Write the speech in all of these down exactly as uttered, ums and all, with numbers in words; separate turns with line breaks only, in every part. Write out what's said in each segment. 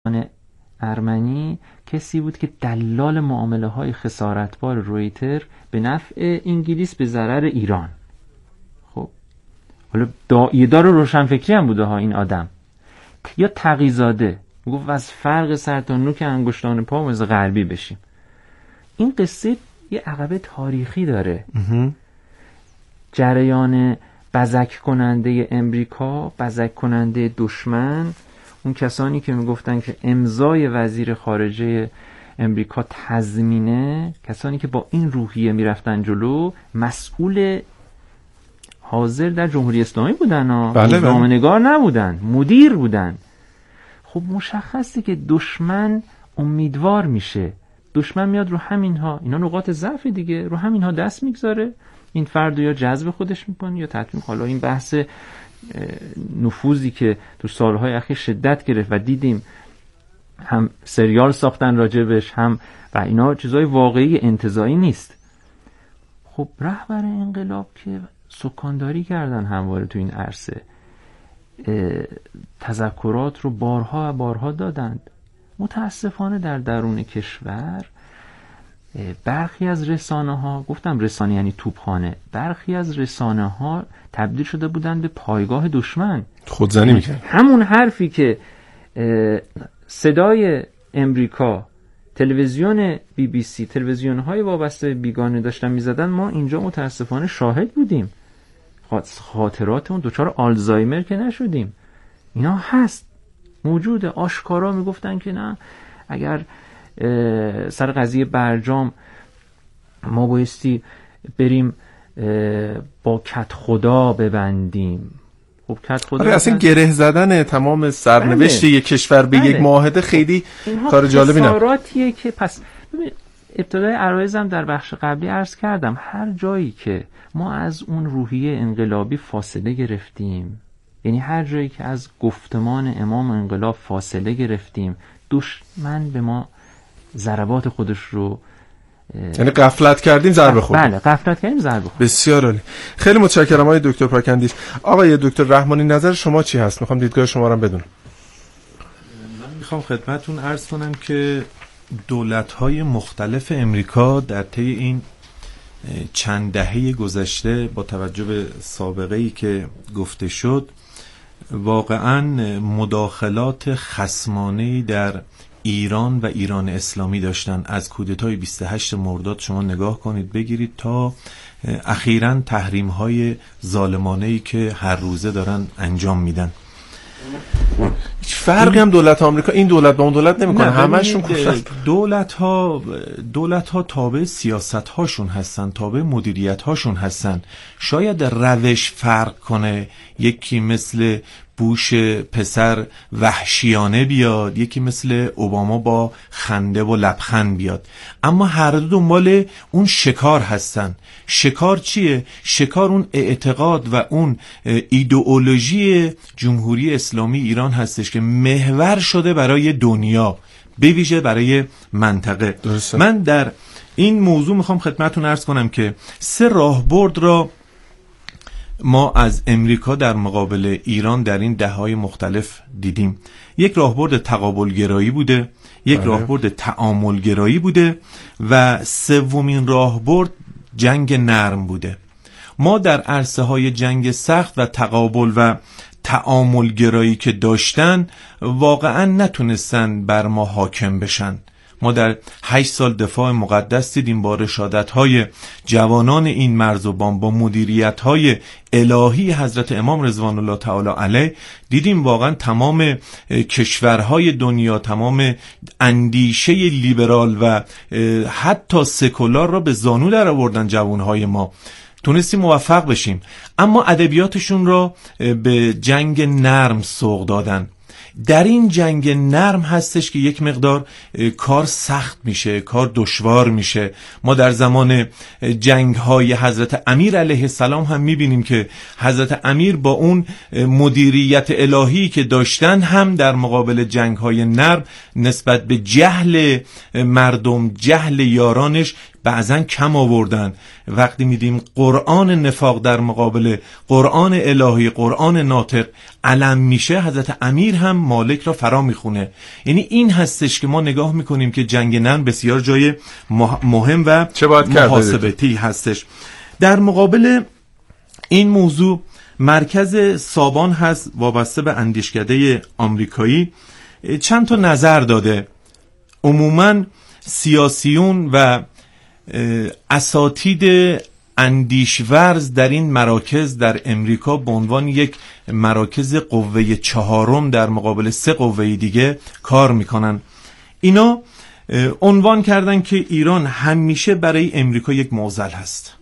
ارمنی کسی بود که دلال معامله های خسارتبار رویتر به نفع انگلیس به ضرر ایران. خب حالا داعیه‌دار روشنفکری هم بوده ها این آدم. یا تقی‌زاده میگفت از فرق سر تا نوک انگشتان پا مثل غربی بشیم. این قصه یه عقبه تاریخی داره. جریان بزک کننده امریکا، بزک کننده دشمن، اون کسانی که میگفتن که امضای وزیر خارجه امریکا تضمینه، کسانی که با این روحیه میرفتن جلو، مسئول حاضر در جمهوری اسلامی بودن ها،
بله
روزنامه‌نگار نبودن، مدیر بودن. خب مشخصه که دشمن امیدوار میشه، دشمن میاد رو همینها، اینا نقاط ضعف دیگه، رو همینها دست میگذاره، این فرد یا جذب خودش میکنه یا تطمیع. حالا این بحث نفوذی که تو سالهای اخیر شدت گرفت و دیدیم هم سریال ساختن راجبش، هم و اینا چیزای واقعی انتزاعی نیست. خب رهبر انقلاب که سکانداری کردن همواره تو این عرصه، تذکرات رو بارها و بارها دادند. متاسفانه در درون کشور برخی از رسانه ها، گفتم رسانه یعنی توپخانه، برخی از رسانه ها تبدیل شده بودن به پایگاه دشمن،
خودزنی میکرد.
همون حرفی که صدای امریکا، تلویزیون بی بی سی، تلویزیون های وابسته به بیگانه داشتن میزدن، ما اینجا متاسفانه شاهد بودیم. خاطراتمون دچار آلزایمر که نشدیم، اینا هست، موجوده، آشکارا میگفتن که نه اگر سر قضیه برجام ما بایستی بریم با کت خدا ببندیم. خب کت خدا
آره، اصلا گره زدن تمام سرنوشت یک کشور به
بله.
یک معاهده خیلی کار جالبی نه.
خساراتیه که پس ابتدای عرایزم در بخش قبلی عرض کردم، هر جایی که ما از اون روحیه انقلابی فاصله گرفتیم، یعنی هر جایی که از گفتمان امام انقلاب فاصله گرفتیم، دشمن به ما ضربات خودش رو،
یعنی غفلت کردیم ضربه خوردیم.
بله غفلت کردیم ضربه خوردیم.
بسیار عالی، خیلی متشکرم آقای دکتر پاکندیش. آقای دکتر رحمانی نظر شما چی هست؟ میخوام دیدگاه شما رو بدونم.
من میخوام خدمتتون عرض کنم که دولت‌های مختلف امریکا در طی این چند دهه گذشته با توجه به سابقه‌ای که گفته شد واقعاً مداخلات خصمانه‌ای در ایران و ایران اسلامی داشتن. از کودتای بیست و هشت مرداد شما نگاه کنید بگیرید تا اخیراً تحریم‌های ظالمانه‌ای که هر روزه دارن انجام میدن.
هیچ فرقی هم دولت آمریکا این دولت با اون دولت نمیکنه، همشون
دولت ها دولت ها تابع سیاست هاشون هستن، تابع مدیریت هاشون هستن. شاید روش فرق کنه، یکی مثل بوش پسر وحشیانه بیاد، یکی مثل اوباما با خنده و لبخند بیاد، اما هر دو دنبال اون شکار هستن. شکار چیه؟ شکار اون اعتقاد و اون ایدئولوژی جمهوری اسلامی ایران هستش که محور شده برای دنیا، به ویژه برای منطقه.
درسته.
من در این موضوع میخوام خدمتتون عرض کنم که سه راهبرد را ما از امریکا در مقابل ایران در این دهه‌های مختلف دیدیم. یک راهبرد تقابلگرایی بوده، یک
بله.
راهبرد تعاملگرایی بوده و سومین راهبرد جنگ نرم بوده. ما در عرصه های جنگ سخت و تقابل و تعاملگرایی که داشتن واقعا نتونستن بر ما حاکم بشن. ما در هشت سال دفاع مقدس دیدیم با رشادت‌های جوانان این مرزبان، با مدیریت‌های الهی حضرت امام رضوان الله تعالی علیه، دیدیم واقعا تمام کشورهای دنیا، تمام اندیشه لیبرال و حتی سکولار را به زانو در آوردن جوانهای ما، تونستیم موفق بشیم. اما ادبیاتشون را به جنگ نرم سوق دادن. در این جنگ نرم هستش که یک مقدار کار سخت میشه، کار دشوار میشه. ما در زمان جنگ های حضرت امیر علیه السلام هم میبینیم که حضرت امیر با اون مدیریت الهی که داشتن هم در مقابل جنگ های نرم نسبت به جهل مردم، جهل یارانش، بعضا کم آوردن. وقتی میدیم قرآن نفاق در مقابل قرآن الهی، قرآن ناطق علم میشه، حضرت امیر هم مالک را فرا میخونه. یعنی این هستش که ما نگاه میکنیم که جنگ نرم بسیار جای مهم و محاسبتی هستش. در مقابل این موضوع مرکز سابان هست وابسته به اندیشکده آمریکایی، چند تا نظر داده. عموماً سیاسیون و اساتید اندیشورز در این مراکز در امریکا به عنوان یک مراکز قوه چهارم در مقابل سه قوه دیگه کار میکنن. اینا عنوان کردن که ایران همیشه برای امریکا یک معضل هست.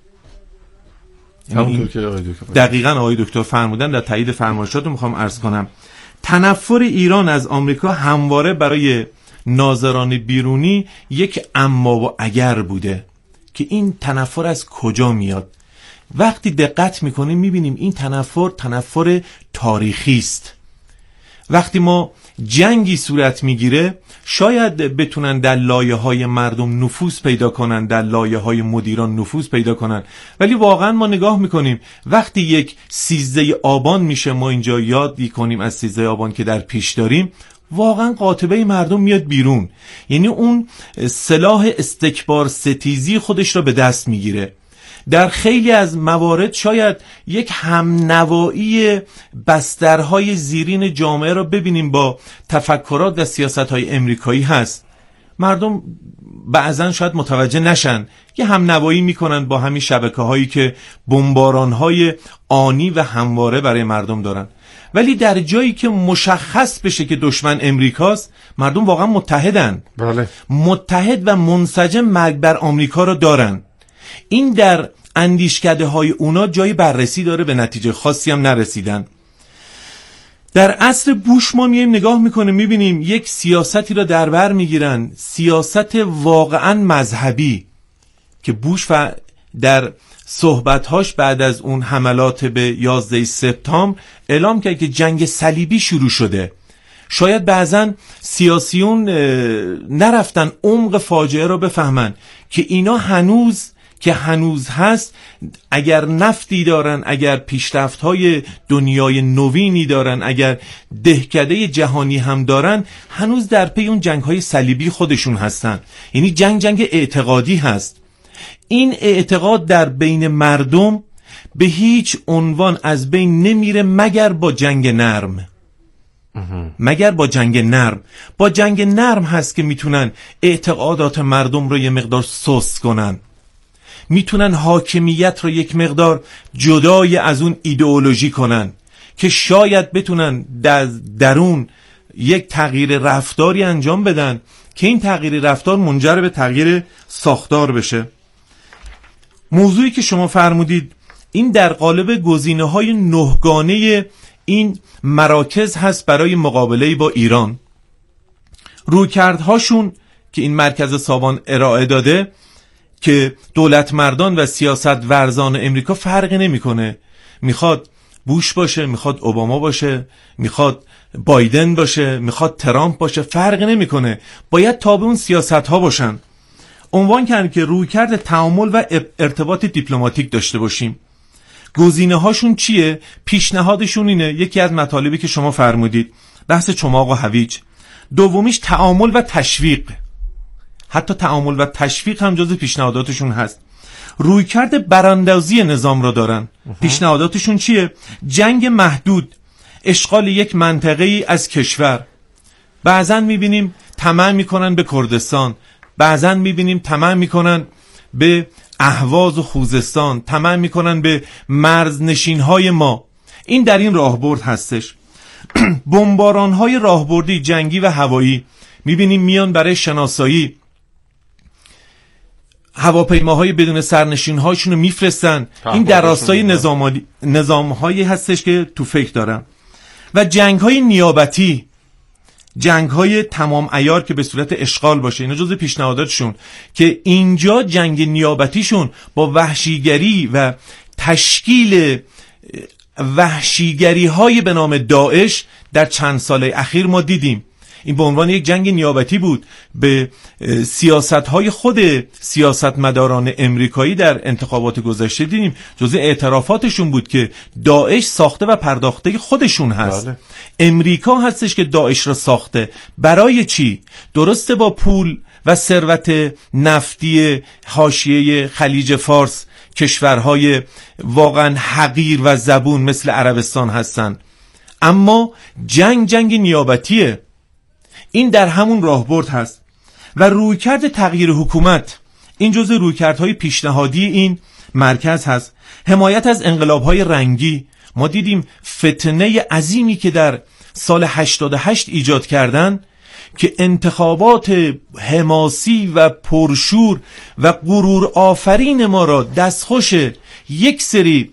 دقیقاً آقای دکتر فرمودن. در تایید فرمایشات رو میخوام عرض کنم تنفر ایران از آمریکا همواره برای ناظران بیرونی یک اما و اگر بوده که این تنفر از کجا میاد. وقتی دقت میکنیم میبینیم این تنفر تنفر تاریخی است. وقتی ما جنگی صورت میگیره شاید بتونن در لایه‌های مردم نفوذ پیدا کنن، در لایه‌های مدیران نفوذ پیدا کنن، ولی واقعا ما نگاه میکنیم وقتی یک سیزده آبان میشه، ما اینجا یاد کنیم از سیزده آبان که در پیش داریم، واقعا قاطبه مردم میاد بیرون. یعنی اون سلاح استکبار ستیزی خودش رو به دست میگیره. در خیلی از موارد شاید یک همنوایی بسترهای زیرین جامعه رو ببینیم با تفکرات و سیاستهای امریکایی هست. مردم بعضن شاید متوجه نشن که همنوایی میکنن با همین شبکه هایی که بمبارانهای آنی و همواره برای مردم دارن، ولی در جایی که مشخص بشه که دشمن امریکاست مردم واقعا متحدن.
بله.
متحد و منسجم مرگ بر آمریکا رو دارن. این در اندیشکده های اونا جای بررسی داره، به نتیجه خاصی هم نرسیدن. در عصر بوش ما میایم نگاه میکنیم میبینیم یک سیاستی را در بر میگیرن، سیاست واقعا مذهبی که بوش و در صحبتهاش بعد از اون حملات به یازده سپتامبر اعلام کرد که جنگ صلیبی شروع شده. شاید بعضن سیاسیون نرفتن عمق فاجعه رو بفهمن که اینا هنوز که هنوز هست، اگر نفتی دارن، اگر پیشرفت‌های دنیای نوینی دارن، اگر دهکده جهانی هم دارن، هنوز در پی اون جنگ‌های صلیبی خودشون هستن. یعنی جنگ جنگ اعتقادی هست. این اعتقاد در بین مردم به هیچ عنوان از بین نمیره مگر با جنگ نرم. مگر با جنگ نرم. با جنگ نرم هست که میتونن اعتقادات مردم رو یه مقدار سست کنن، میتونن حاکمیت رو یک مقدار جدای از اون ایدئولوژی کنن که شاید بتونن در درون یک تغییر رفتاری انجام بدن که این تغییر رفتار منجر به تغییر ساختار بشه. موضوعی که شما فرمودید این در قالب گزینه‌های نهگانه این مراکز هست برای مقابله با ایران. رویکردهاشون که این مرکز سابان ارائه داده که دولت مردان و سیاست ورزان امریکا فرقی نمیکنه، میخواد بوش باشه، میخواد اوباما باشه، میخواد بایدن باشه، میخواد ترامپ باشه، فرقی نمیکنه، باید تابع اون سیاست ها باشن. عنوان کردن که رویکرد تعامل و ارتباط دیپلماتیک داشته باشیم. گزینه هاشون چیه؟ پیشنهادشون اینه، یکی از مطالبی که شما فرمودید بحث چماق و هویج، دومیش تعامل و تشویق. حتی تعامل و تشویق هم جز پیشنهاداتشون هست. رویکرد براندازی نظام را دارن. پیشنهاداتشون چیه؟ جنگ محدود، اشغال یک منطقه ای از کشور. بعضن میبینیم طمع میکنن به کردستان، بعضن میبینیم طمع میکنن به اهواز و خوزستان، طمع میکنن به مرزنشین های ما. این در این راهبرد هستش. بمباران های راهبردی جنگی و هوایی میبینیم میان برای شناسایی، هواپیماهای بدون سرنشین هاشون رو میفرستن. این در راستای نظام نظام هایی هستش که تو فکر دارن. و جنگ های نیابتی، جنگ های تمام عیار که به صورت اشغال باشه، اینا جزو پیشنهاداتشون که اینجا جنگ نیابتیشون با وحشیگری و تشکیل وحشیگری های به نام داعش در چند سال اخیر ما دیدیم. این به عنوان یک جنگ نیابتی بود. به سیاست‌های خود سیاستمداران امریکایی در انتخابات گذشته دیدیم جزء اعترافاتشون بود که داعش ساخته و پرداخته خودشون هست. بله. امریکا هستش که داعش را ساخته. برای چی؟ درسته با پول و ثروت نفتی حاشیه خلیج فارس کشورهای واقعا حقیر و زبون مثل عربستان هستن، اما جنگ جنگ نیابتیه. این در همون راهبرد هست و رویکرد تغییر حکومت این جزء رویکردهای پیشنهادی این مرکز هست. حمایت از انقلاب‌های رنگی، ما دیدیم فتنه عظیمی که در سال هشتاد و هشت ایجاد کردن که انتخابات حماسی و پرشور و غرور آفرین ما را دستخوش یک سری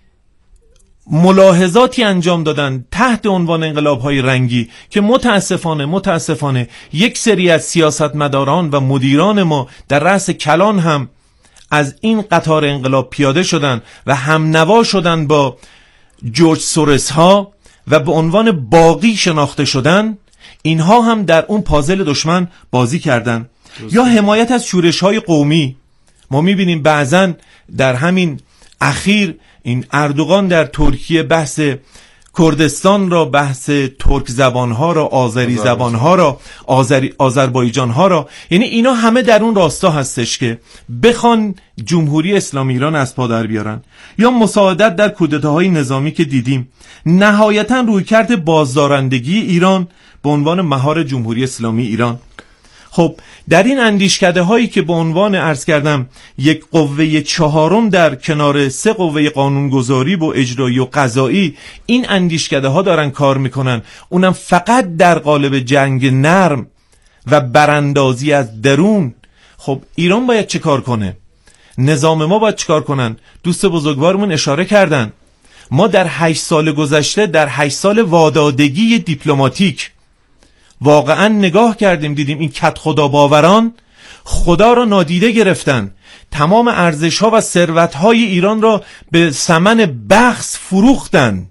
ملاحظاتی انجام دادن تحت عنوان انقلاب‌های رنگی که متاسفانه متاسفانه یک سری از سیاستمداران و مدیران ما در رأس کلان هم از این قطار انقلاب پیاده شدن و هم نوا شدن با جورج سورس ها و به عنوان باقی شناخته شدن. اینها هم در اون پازل دشمن بازی کردن. یا حمایت از شورش‌های قومی، ما می‌بینیم بعضن در همین اخیر این اردوغان در ترکیه بحث کردستان را، بحث ترک زبانها را، آذری زبانها را، آذری آذربایجانها را، یعنی اینا همه در اون راستا هستش که بخوان جمهوری اسلامی ایران از پا در بیارن. یا مساعدت در کودتاهای نظامی که دیدیم. نهایتاً رویکرد بازدارندگی ایران به عنوان مهار جمهوری اسلامی ایران. خب در این اندیشکده هایی که به عنوان عرض کردم یک قوه چهارم در کنار سه قوه قانونگذاری و اجرایی و قضایی، این اندیشکده ها دارن کار میکنن، اونم فقط در قالب جنگ نرم و براندازی از درون. خب ایران باید چه کار کنه؟ نظام ما باید چه کار کنن؟ دوست بزرگوارمون اشاره کردن ما در هشت سال گذشته، در هشت سال وادادگی دیپلماتیک واقعا نگاه کردیم دیدیم این کت خدا باوران خدا را نادیده گرفتن، تمام ارزش ها و ثروت های ایران را به ثمن بخس فروختن.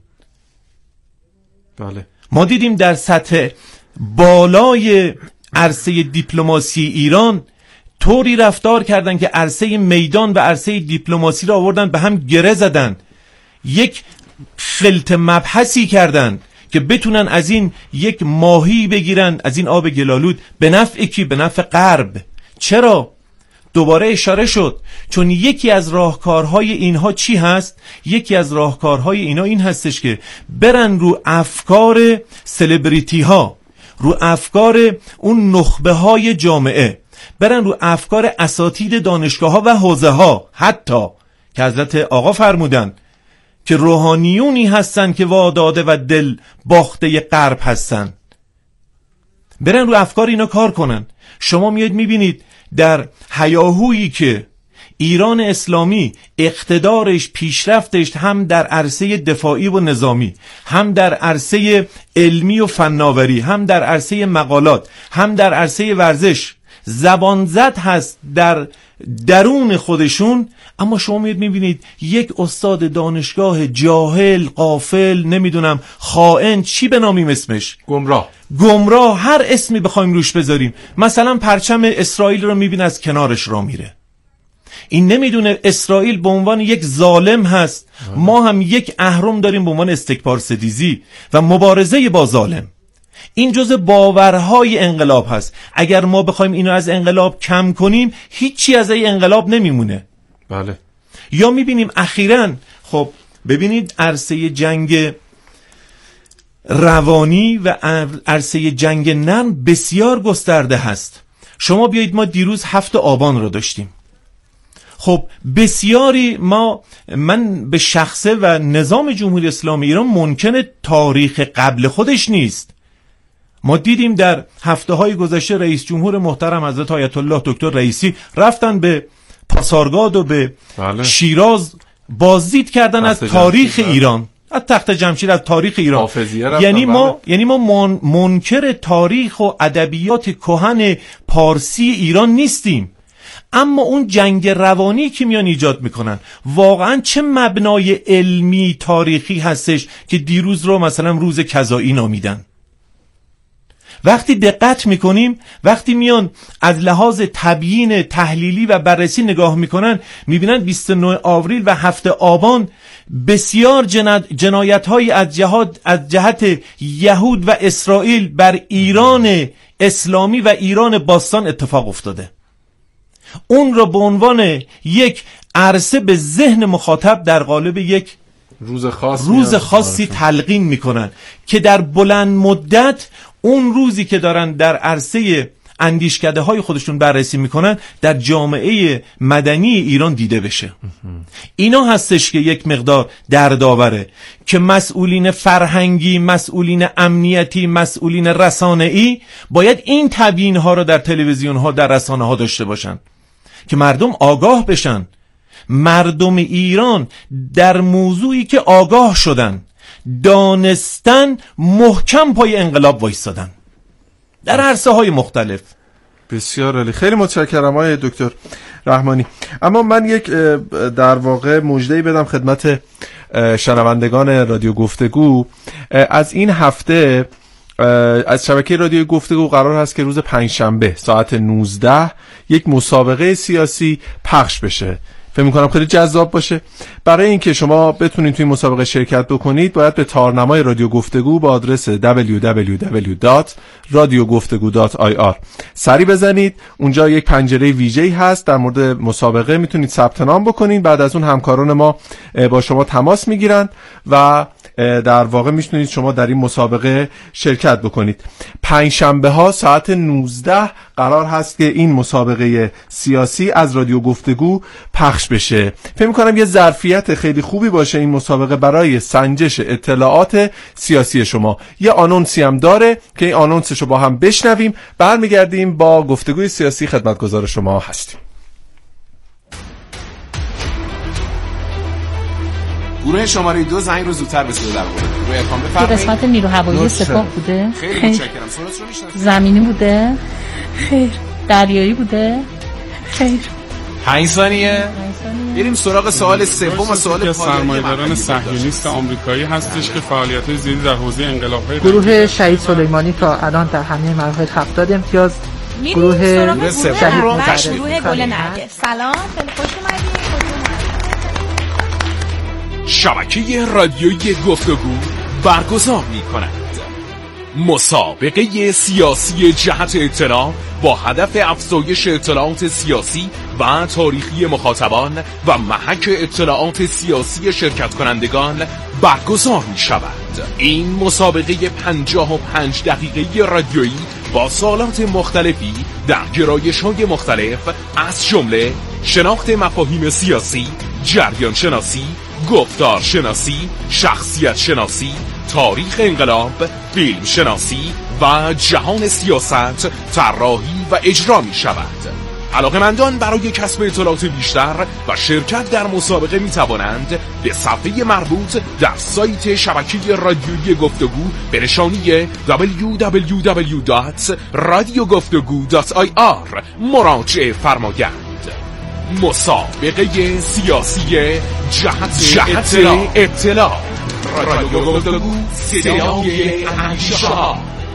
بله.
ما دیدیم در سطح بالای عرصه دیپلماسی ایران طوری رفتار کردن که عرصه میدان و عرصه دیپلماسی را آوردن به هم گره زدن، یک خلط مبحثی کردن که بتونن از این یک ماهی بگیرن، از این آب گلالود، به نفع کی؟ به نفع غرب. چرا؟ دوباره اشاره شد چون یکی از راهکارهای اینها چی هست؟ یکی از راهکارهای اینا این هستش که برن رو افکار سلبریتی ها، رو افکار اون نخبه های جامعه، برن رو افکار اساتید دانشگاه ها و حوزه ها، حتی که حضرت آقا فرمودن که روحانیونی هستن که واداده و دل باخته غرب هستن، برن رو افکار اینا کار کنن. شما میاد میبینید در هیاهویی که ایران اسلامی اقتدارش، پیشرفتش هم در عرصه دفاعی و نظامی، هم در عرصه علمی و فناوری، هم در عرصه مقالات، هم در عرصه ورزش زبان زد هست در درون خودشون، اما شما میبینید یک استاد دانشگاه جاهل، غافل، نمیدونم خائن، چی بنامیم اسمش،
گمراه
گمراه، هر اسمی بخوایم روش بذاریم، مثلا پرچم اسرائیل رو میبین از کنارش را میره. این نمیدونه اسرائیل به عنوان یک ظالم هست، ما هم یک اهرم داریم به عنوان استکبار ستیزی و مبارزه با ظالم. این جزء باورهای انقلاب هست. اگر ما بخوایم اینو از انقلاب کم کنیم هیچی از این انقلاب نمیمونه.
بله.
یا میبینیم اخیراً، خب ببینید عرصه جنگ روانی و عرصه جنگ نرم بسیار گسترده هست. شما بیایید ما دیروز هفت آبان رو داشتیم. خب بسیاری ما، من به شخصه و نظام جمهوری اسلامی ایران منکر تاریخ قبل خودش نیست. ما دیدیم در هفته های گذشته رئیس جمهور محترم حضرت آیت الله دکتر رئیسی رفتن به پاسارگاد و به بله. شیراز بازدید کردن از تاریخ ایران، از تخت جمشید، از تاریخ ایران. یعنی ما بله. یعنی ما من... منکر تاریخ و ادبیات کهن پارسی ایران نیستیم، اما اون جنگ روانی که میان ایجاد میکنن واقعا چه مبنای علمی تاریخی هستش که دیروز رو مثلا روز کذایی نامیدن. وقتی دقت میکنیم، وقتی میان از لحاظ تبیین تحلیلی و بررسی نگاه میکنن، میبینن بیست و نه آوریل و هفت آبان بسیار جنایت هایی از جهت از جهت یهود و اسرائیل بر ایران اسلامی و ایران باستان اتفاق افتاده. اون را به عنوان یک عرصه به ذهن مخاطب در قالب یک
روز خاص
روز خاصی تلقین میکنن که در بلند مدت اون روزی که دارن در عرصه اندیشکده های خودشون بررسی میکنن در جامعه مدنی ایران دیده بشه. اینا هستش که یک مقدار دردآوره که مسئولین فرهنگی، مسئولین امنیتی، مسئولین رسانه‌ای باید این تبیین ها رو در تلویزیون ها، در رسانه ها داشته باشن که مردم آگاه بشن. مردم ایران در موضوعی که آگاه شدن، دانستن، محکم پای انقلاب وایستادن در عرصه های مختلف.
بسیار عالی، خیلی متشکرم آقای دکتر رحمانی. اما من یک در واقع مژده‌ای بدم خدمت شنوندگان رادیو گفتگو. از این هفته از شبکه رادیو گفتگو قرار هست که روز پنجشنبه ساعت نوزده یک مسابقه سیاسی پخش بشه. فکر می‌کنم خیلی جذاب باشه. برای اینکه شما بتونید توی مسابقه شرکت بکنید باید به تارنمای رادیو گفتگو با آدرس دبلیو دبلیو دبلیو دات رادیو گفتگو دات آی آر سری بزنید. اونجا یک پنجره ویژه‌ای هست در مورد مسابقه، میتونید ثبت نام بکنید. بعد از اون همکاران ما با شما تماس میگیرن و در واقع میتونید شما در این مسابقه شرکت بکنید. پنج شنبه ها ساعت نوزده قرار هست که این مسابقه سیاسی از رادیو گفتگو پخش بشه. فکر می‌کنم یه ظرفیت خیلی خوبی باشه این مسابقه برای سنجش اطلاعات سیاسی شما. یه آنونسی هم داره که این آنونسشو با هم بشنویم، برمیگردیم با گفتگوی سیاسی خدمتگزار شما هستیم.
گروه شماره دو زنگ رو زودتر به صدا در آورد. گروه ارکان بفرمایید.
تو قسمت نیرو هوایی سپاه بوده؟
خیلی متشکرم. سرعت رو میشناسید؟
زمینی بوده؟ خیر. دریایی بوده؟ خیر.
پنج ثانیه. بریم سراغ سوال سوم و سوال پایانی.
سرمایه‌داران صهیونیست آمریکایی هستش که فعالیت‌های زیادی در حوزه انقلاب‌های
گروه شهید سلیمانی تا الان در همه مراحل هفتاد امتیاز. گروه
شهید
متعرض گروه گل نرگس. سلام، خیلی خوش اومدید.
شبکه رادیویی گفتگو برگزار می‌کند مسابقه سیاسی جهت اطلاع با هدف افزایش اطلاعات سیاسی و تاریخی مخاطبان و محک اطلاعات سیاسی شرکت کنندگان برگزار می شود. این مسابقه پنجاه و پنج دقیقه رادیویی با سوالات مختلفی در گرایش‌های مختلف از جمله شناخت مفاهیم سیاسی، جریان شناسی، گفتار شناسی، شخصیت شناسی، تاریخ انقلاب، فیلم شناسی و جهان سیاست طراحی و اجرا می شود. علاقه‌مندان برای کسب اطلاعات بیشتر و شرکت در مسابقه می توانند به صفحه مربوط در سایت شبکه رادیویی گفتگو به نشانی دبلیو دبلیو دبلیو دات رادیو گفتگو دات آی آر مراجعه فرمایند. مسابقه سیاسی جهت, جهت اطلاع, اطلاع. رادیو گفتگو صدای اندیشه‌ها.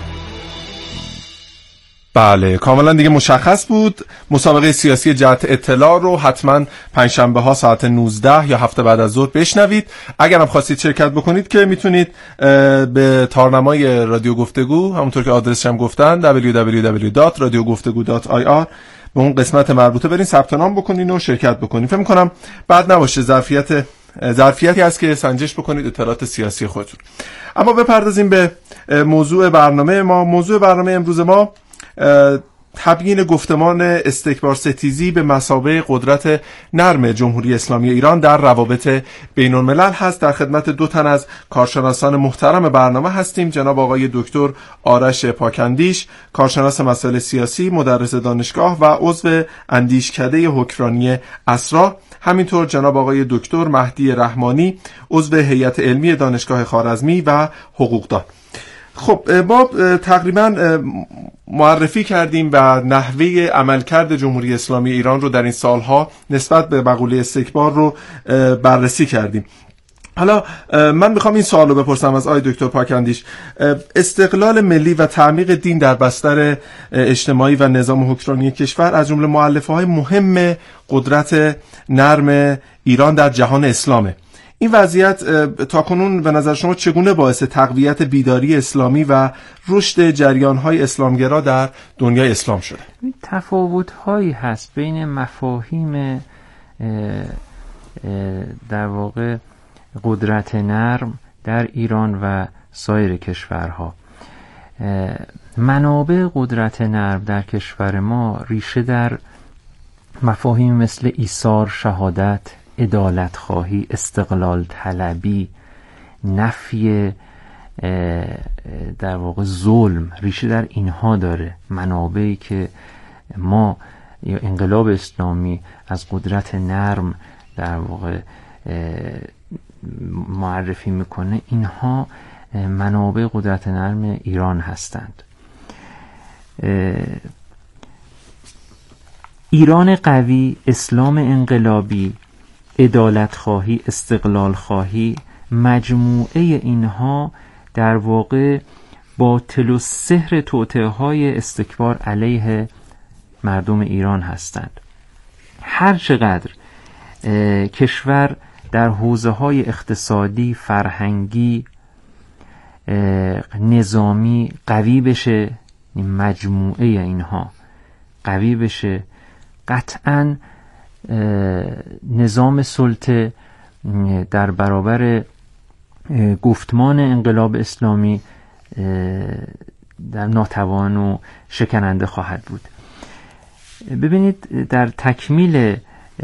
بله کاملا دیگه مشخص بود. مسابقه سیاسی جهت اطلاع رو حتما پنجشنبه ها ساعت نوزده یا هفته بعد از ظهر بشنوید. اگر هم خواستید شرکت بکنید که میتونید به تارنمای رادیو گفتگو، همونطور که آدرسش هم گفتن دبلیو دبلیو دبلیو دات رادیو گفتگو دات آی آر، به اون قسمت مربوطه برین ثبت نام بکنین و شرکت بکنین. فکر می‌کنم بعد نباشه ظرفیت ظرفیتی هست که سنجش بکنید اطلاعات سیاسی خودتون. اما بپردازیم به موضوع برنامه ما. موضوع برنامه امروز ما تبیین گفتمان استکبار ستیزی به مثابه قدرت نرم جمهوری اسلامی ایران در روابط بین الملل هست. در خدمت دو تن از کارشناسان محترم برنامه هستیم. جناب آقای دکتر آرش پاکندیش، کارشناس مسائل سیاسی، مدرس دانشگاه و عضو اندیشکده حکمرانی اسرا. همینطور جناب آقای دکتر مهدی رحمانی، عضو هیئت علمی دانشگاه خوارزمی و حقوقدان. خب ما تقریبا معرفی کردیم و نحوه عملکرد جمهوری اسلامی ایران رو در این سالها نسبت به مقوله استکبار رو بررسی کردیم. حالا من میخوام این سوال رو بپرسم از آقای دکتر پاکندیش. استقلال ملی و تعمیق دین در بستر اجتماعی و نظام حکمرانی کشور از جمله مؤلفه‌های مهم قدرت نرم ایران در جهان اسلامه. این وضعیت تاکنون به نظر شما چگونه باعث تقویت بیداری اسلامی و رشد جریان‌های اسلامگرا در دنیای اسلام شده؟
تفاوت‌هایی هست بین مفاهیم در واقع قدرت نرم در ایران و سایر کشورها. منابع قدرت نرم در کشور ما ریشه در مفاهیم مثل ایثار، شهادت، عدالت خواهی، استقلال طلبی، نفی در واقع ظلم ریشه در اینها داره. منابعی که ما یا انقلاب اسلامی از قدرت نرم در واقع معرفی میکنه، اینها منابع قدرت نرم ایران هستند. ایران قوی، اسلام انقلابی، عدالت خواهی، استقلال خواهی، مجموعه اینها در واقع باطل و سحر توطئه های استکبار علیه مردم ایران هستند. هر چقدر کشور در حوزه های اقتصادی، فرهنگی، نظامی قوی بشه، مجموعه اینها قوی بشه، قطعاً نظام سلطه در برابر گفتمان انقلاب اسلامی در ناتوان و شکننده خواهد بود. ببینید در تکمیل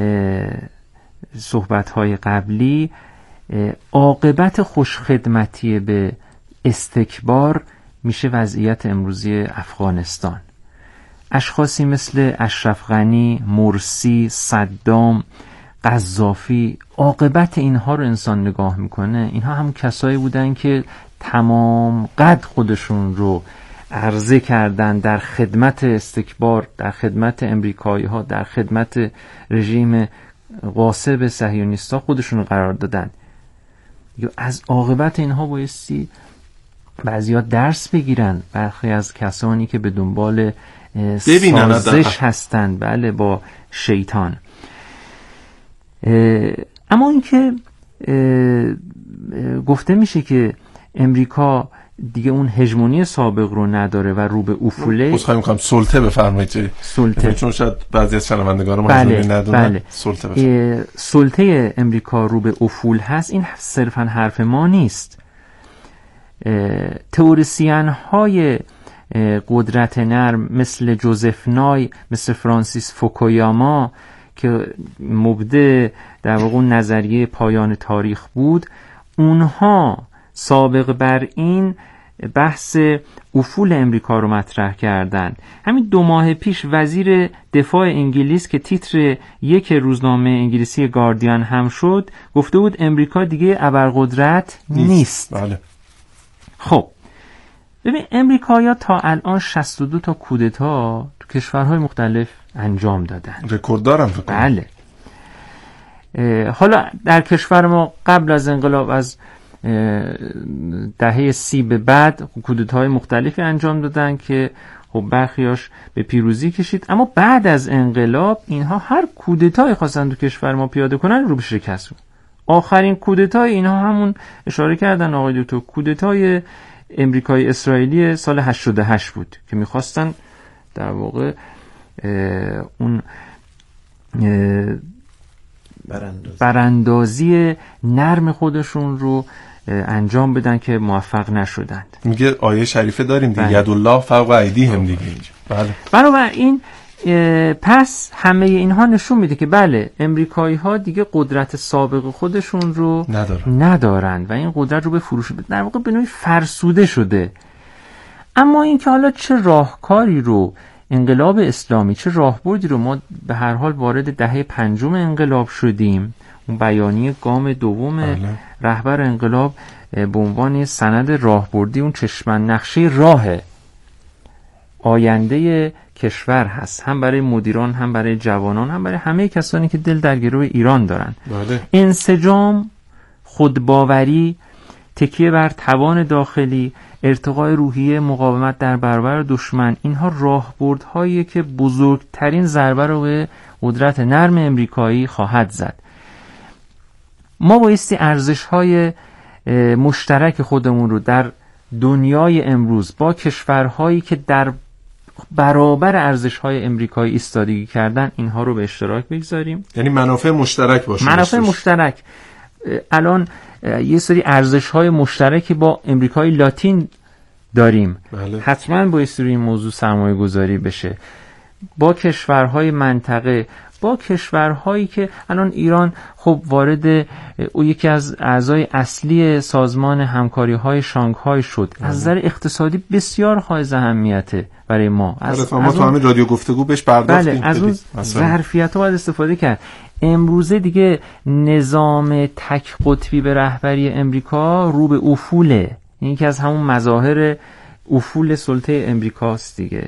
صحبت‌های قبلی عاقبت خوشخدمتی به استکبار میشه وضعیت امروزی افغانستان. اشخاصی مثل اشرف غنی، مرسی، صدام، قذافی، عاقبت اینها رو انسان نگاه میکنه، اینها هم کسایی بودن که تمام قد خودشون رو عرضه کردن در خدمت استکبار، در خدمت امریکایی ها، در خدمت رژیم غاصب صهیونیستا خودشون رو قرار دادن. از عاقبت اینها بایستی بعضیا درس بگیرن، برخی از کسانی که به دنبال سازش هستند بله با شیطان. اما اینکه گفته میشه که امریکا دیگه اون هژمونی سابق رو نداره و رو به افوله.
بخوایم می‌خوام سلطه بفرمایید.
سلطه،
چون شاید بعضی از شنوندگان ما
بله،
ندونن.
بله.
سلطه بفرمایید.
سلطه امریکا رو به افول هست، این صرفاً حرف ما نیست. تئوریسین های قدرت نرم مثل جوزف نای، مثل فرانسیس فوکویاما که مبدع در واقع نظریه پایان تاریخ بود، اونها سابق بر این بحث افول امریکا رو مطرح کردند. همین دو ماه پیش وزیر دفاع انگلیس که تیتر یک روزنامه انگلیسی گاردین هم شد، گفته بود امریکا دیگه ابرقدرت نیست, نیست.
بله.
خب ببین امریکایی‌ها تا الان شصت و دو تا کودتا تو کشورهای مختلف انجام دادن.
رکورد دارن فکر کنم.
بله. حالا در کشور ما قبل از انقلاب از دهه سی به بعد کودتاهای مختلفی انجام دادن که خب برخیاش به پیروزی کشید، اما بعد از انقلاب اینها هر کودتایی خواستن تو کشور ما پیاده کنن رو به شکست بود. آخرین کودتای اینها همون اشاره کردن آقای دکتر، کودتای امریکای اسرائیلی سال هشتاد و هشت بود که میخواستن در واقع اون
براندازی.
براندازی نرم خودشون رو انجام بدن که موفق نشدند.
میگه آیه شریفه داریم دیگه، یدالله فوق ایدیهم دیگه. بله.
بنابراین پس همه اینها نشون میده که بله امریکایی ها دیگه قدرت سابق خودشون رو
ندارن,
ندارن و این قدرت رو به فروش در واقع به نوعی فرسوده شده. اما این که حالا چه راهکاری رو انقلاب اسلامی، چه راهبردی رو، ما به هر حال وارد دهه پنجم انقلاب شدیم، اون بیانیه گام دوم بله. رهبر انقلاب به عنوان سند راهبردی، اون چشمن نقشه راه آینده کشور هست، هم برای مدیران، هم برای جوانان، هم برای همه کسانی که دل در گروه ایران دارن.
بله.
انسجام، خودباوری، تکیه بر توان داخلی، ارتقای روحیه، مقاومت در برابر دشمن، اینها راهبردهایی که بزرگترین ضربه رو به قدرت نرم امریکایی خواهد زد. ما بایستی ارزش‌های مشترک خودمون رو در دنیای امروز با کشورهایی که در برابر ارزش‌های امریکایی ایستادگی کردن، اینها رو به اشتراک بگذاریم.
یعنی منافع مشترک باشه.
منافع مشترک. الان یه سری ارزش‌های مشترکی با امریکای لاتین داریم.
بله.
حتما بایستی روی این موضوع سرمایه گذاری بشه با کشورهای منطقه، با کشورهایی که الان ایران خب وارد او یکی از اعضای اصلی سازمان همکاری‌های شانگهای شد. از نظر اقتصادی بسیار حائز اهمیته برای ما.
از ما تو همین رادیو گفتگو بهش پرداختیم.
بله، از اون ظرفیت‌ها باید استفاده کرد. امروزه دیگه نظام تک قطبی به رهبری امریکا رو به افوله. این که از همون مظاهر افول سلطه امریکاست دیگه.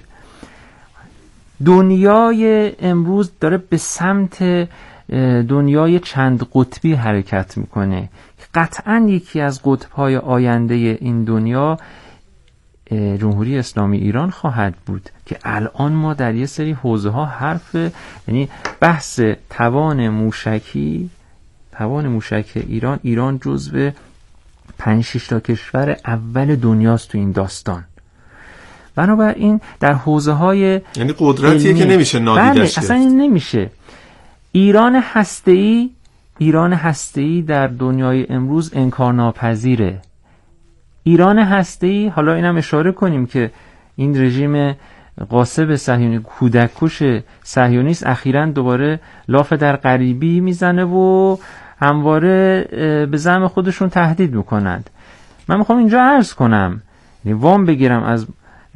دنیای امروز داره به سمت دنیای چند قطبی حرکت میکنه. قطعا یکی از قطب‌های آینده این دنیا جمهوری اسلامی ایران خواهد بود که الان ما در یه سری حوزه‌ها حرف، یعنی بحث توان موشکی توان موشک ایران ایران جزو پنج شش تا کشور اول دنیاست تو این داستان. بنابراین در حوزه‌های
یعنی قدرتیه که نمیشه نادیدش گرفت.
بله، اصلا این نمیشه. ایران هسته‌ای ایران هسته‌ای در دنیای امروز انکارناپذیره. ایران هسته‌ای، حالا اینم اشاره کنیم که این رژیم غاصب صهیونی، کودککش صهیونیست، اخیراً دوباره لاف در غریبی میزنه و همواره به زعم خودشون تهدید میکنند. من میخوام اینجا عرض کنم، یعنی وام بگیرم از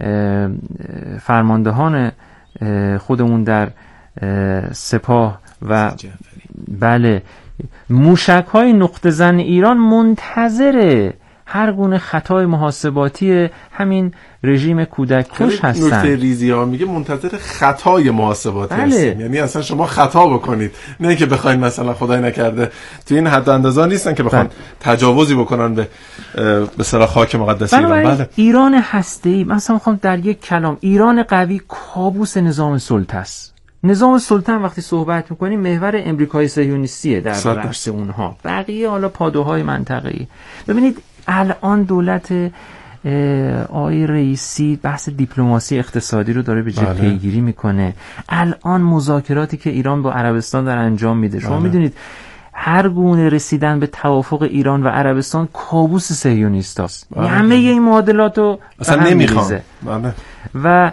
فرماندهان خودمون در سپاه و بله، موشک‌های نقطه زن ایران منتظره هر گونه خطای محاسباتی همین رژیم کودککش هستن.
نکته ریزی ها میگه منتظر خطای محاسباتی
بله.
هستیم، یعنی اصلا شما خطا بکنید، نه که بخواید مثلا خدای نکرده تو این حد اندازه نیستن که بخوان تجاوزی بکنن به به اصطلاح خاک مقدس ایران. بله.
ایران هسته‌ای، مثلا میخوام در یک کلام، ایران قوی کابوس نظام سلطه است. نظام سلطان وقتی صحبت میکنیم محور امریکای صهیونیستیه در رأس اونها، بقیه حالا پادوهای منطقه‌ای. ببینید الان دولت آقای رئیسی بحث دیپلماسی اقتصادی رو داره به جد پیگیری میکنه. الان مذاکراتی که ایران با عربستان در انجام میده، شما میدونید هر گونه رسیدن به توافق ایران و عربستان کابوس صهیونیست است. همه این معادلات رو
اصلا نمیخوان
و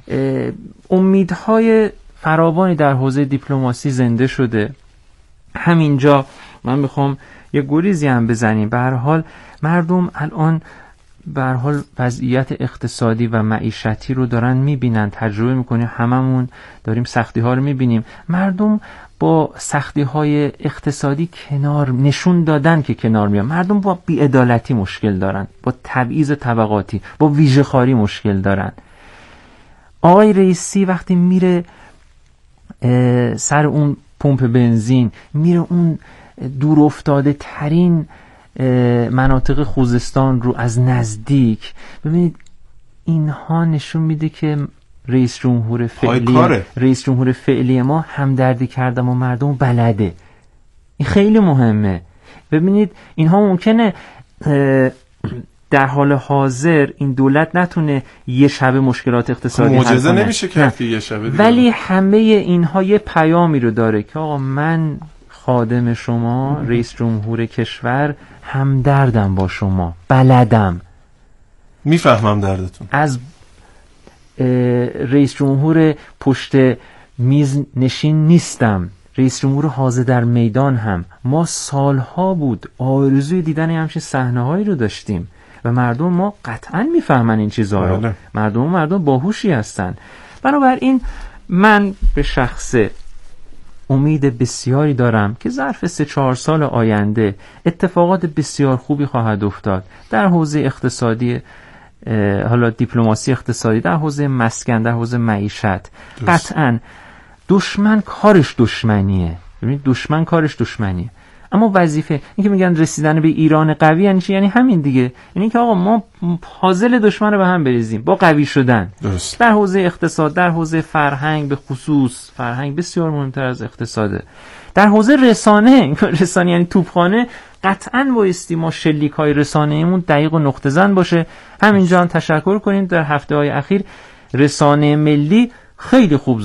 امیدهای فراوانی در حوزه دیپلماسی زنده شده. همینجا من میخوام یه گریزی هم بزنیم. به هر حال مردم الان به هر حال وضعیت اقتصادی و معیشتی رو دارن میبینن، تجربه میکنیم، هممون داریم سختی ها رو میبینیم. مردم با سختی های اقتصادی کنار نشون دادن که کنار میان. مردم با بی‌عدالتی مشکل دارن، با تبعیض طبقاتی، با ویژه خواری مشکل دارن. آقای رئیسی وقتی میره سر اون پمپ بنزین، میره اون دور افتاده ترین مناطق خوزستان رو از نزدیک، ببینید اینها نشون میده که رئیس جمهور فعلی رئیس جمهور فعلی ما همدردی کردن با مردم بلده. این خیلی مهمه. ببینید اینها ممکنه در حال حاضر این دولت نتونه یه شب مشکلات اقتصادی حل کنه،
معجزه نمیشه کرد که یه شب دیگه،
ولی همه اینها یه پیامی رو داره که آقا من خادم شما، رئیس جمهور کشور، همدردم با شما، بلدم،
میفهمم دردتون.
از رئیس جمهور پشت میز نشین نیستم، رئیس جمهور حاضر در میدان هم. ما سالها بود آرزوی دیدن همچین صحنه‌هایی رو داشتیم و مردم ما قطعا میفهمن این چیزها رو. بله. مردم مردم باهوشی هستن. بنابراین من به شخصه امید بسیاری دارم که ظرف سه چهار سال آینده اتفاقات بسیار خوبی خواهد افتاد در حوزه اقتصادی، حالا دیپلماسی اقتصادی، در حوزه مسکن، در حوزه معیشت. قطعا دشمن کارش دشمنیه. ببینید دشمن کارش دشمنیه. اما وظیفه این که میگن رسیدن به ایران قوی یعنی چی؟ یعنی همین دیگه، یعنی که آقا ما پازل دشمن رو به هم بریزیم با قوی شدن.
درست.
در حوزه اقتصاد، در حوزه فرهنگ، به خصوص فرهنگ بسیار مهمتر از اقتصاده. در حوزه رسانه، رسانه یعنی توپخانه، قطعاً بایستی ما شلیک‌های رسانه‌مون دقیق و نقطه زن باشه. همینجا هم تشکر کنیم در هفته‌های اخیر رسانه ملی خیلی خوب